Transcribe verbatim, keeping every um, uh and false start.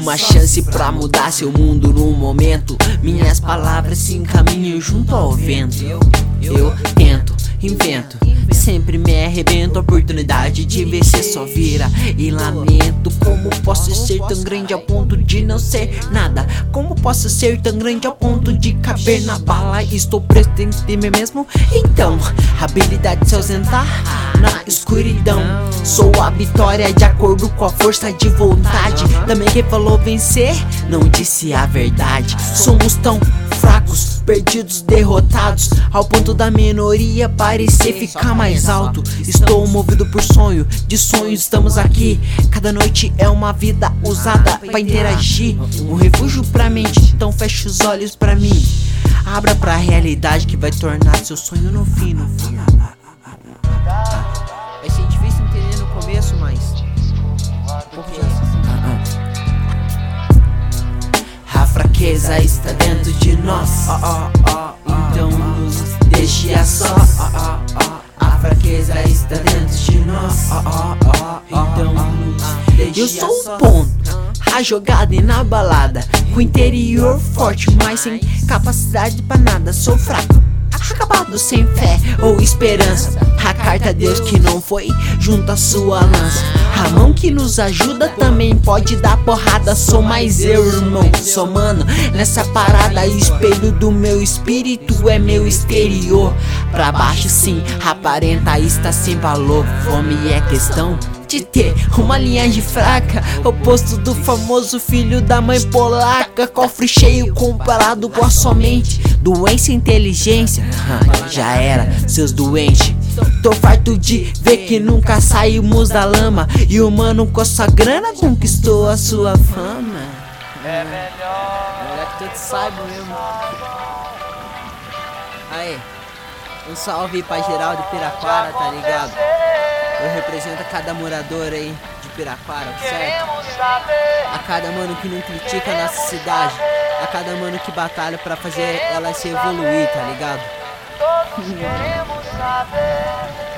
uma chance pra mudar seu mundo no momento. Minhas palavras se encaminham junto ao vento. Eu tento, invento, sempre me arrebento. Oportunidade de vencer só vira e lamento. Como posso ser tão grande ao ponto de não ser nada? Como posso ser tão grande ao ponto de caber na bala? Estou preso dentro de mim mesmo. Então, habilidade de se ausentar na escuridão. Sou a vitória de acordo com a força de vontade. Também quem falou vencer não disse a verdade. Somos tão fracos, perdidos, derrotados, ao ponto da minoria parecer ficar mais alto. Estou movido por sonho, de sonhos estamos aqui. Cada noite é uma vida usada pra interagir. Um refúgio pra mente, então feche os olhos pra mim. Abra pra realidade que vai tornar seu sonho no fim, no fim. Vai ser difícil entender no começo, mas porque a fraqueza está dentro de nós. Então nos deixe a sós. A fraqueza está dentro de nós. Então nos deixe a sós. Eu sou o ponto, a jogada e na balada, com interior forte, mas sem capacidade pra nada. Sou fraco, acabado, sem fé ou esperança. A carta a Deus que não foi junto à sua lança. A mão que nos ajuda também pode dar porrada. Sou mais eu, irmão, sou mano nessa parada. Espelho do meu espírito é meu exterior. Pra baixo sim, aparenta está sem valor. Fome é questão de ter uma linhagem fraca, oposto do famoso filho da mãe polaca. Cofre cheio comparado com a sua mente. Doença e inteligência, já era, seus doentes. Tô farto de ver que nunca saímos da lama. E o mano com a sua grana conquistou a sua fama. É melhor, melhor que todos saibam mesmo. Aí, um salve pra geral de Piraquara, tá ligado? Eu represento a cada morador aí de Piraquara, certo? A cada mano que não critica a nossa cidade. A cada mano que batalha pra fazer ela se evoluir, tá ligado? Todos queremos saber.